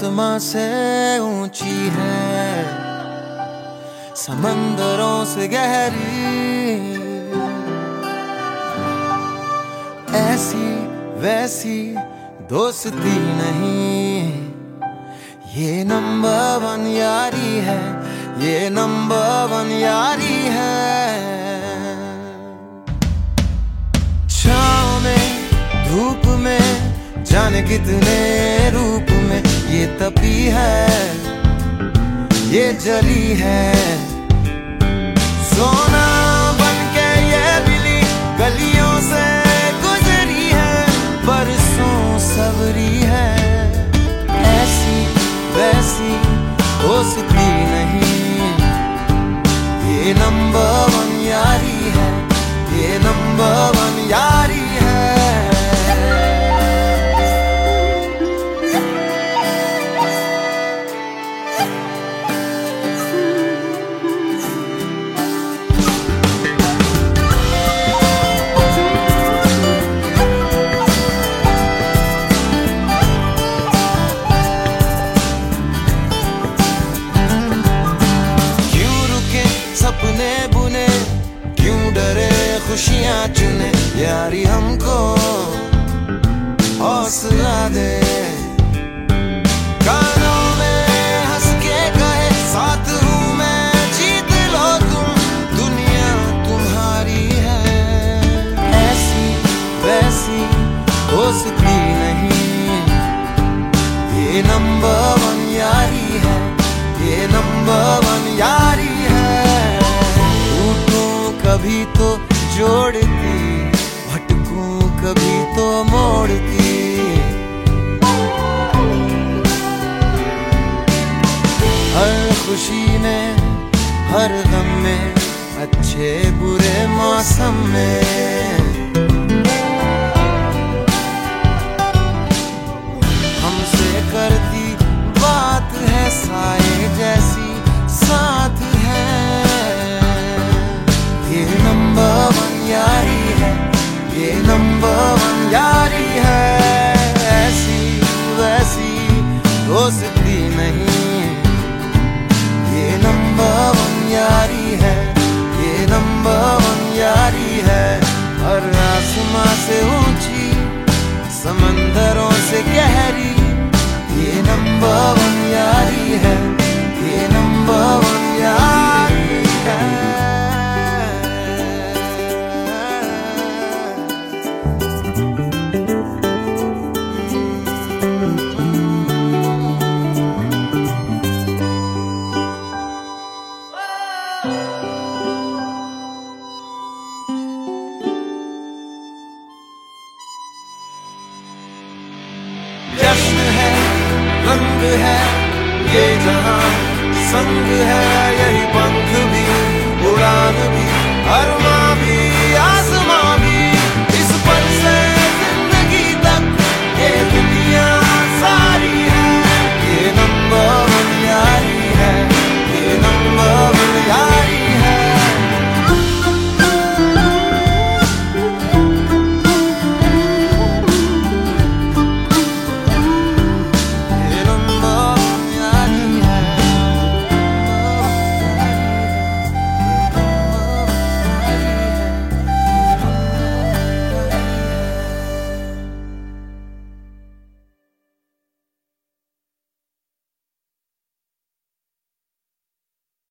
आसमां से ऊंची है, समंदरों से गहरी, ऐसी वैसी दोस्ती नहीं, ये नंबर 1 यारी है, ये नंबर 1 यारी है। छाँव में धूप में जाने कितने रूप में, ये तपी है, ये जली है, सोना बनके ये बिली गलियों से गुजरी है, बरसों सबरी है, ऐसी वैसी दोस्ती नहीं, ये नंबर 1 यारी है, ये नंबर 1 यारी है। सपने बुने क्यों डरे खुशियां चुने, यारी हमको हौसला दे, कानों में हंस के कहे साथ हूँ मैं, जीत लो तुम, दुनिया तुम्हारी है, ऐसी वैसी दोस्ती नहीं, ये नंबर 1 यारी है, ये नंबर 1 यारी है। कभी तो जोड़ती, भटकूं कभी तो मोड़ती, हर खुशी में हर गम में, अच्छे बुरे मौसम में, हमसे करती बात है साए जैसी, साथ है, ये नंबर 1 यारी है, ये नंबर 1 यारी है, ऐसी वैसी दोस्ती नहीं, ये नंबर 1 यारी है, ये नंबर 1 यारी है, और आसमां से ऊंची समंदरों से गहरी, ये नंबर 1 यारी है, ये नंबर 1 यारी है। जश्न है, रंग है, ये जहां संग है, यही पंख भी, उड़ान भी, अरमा भी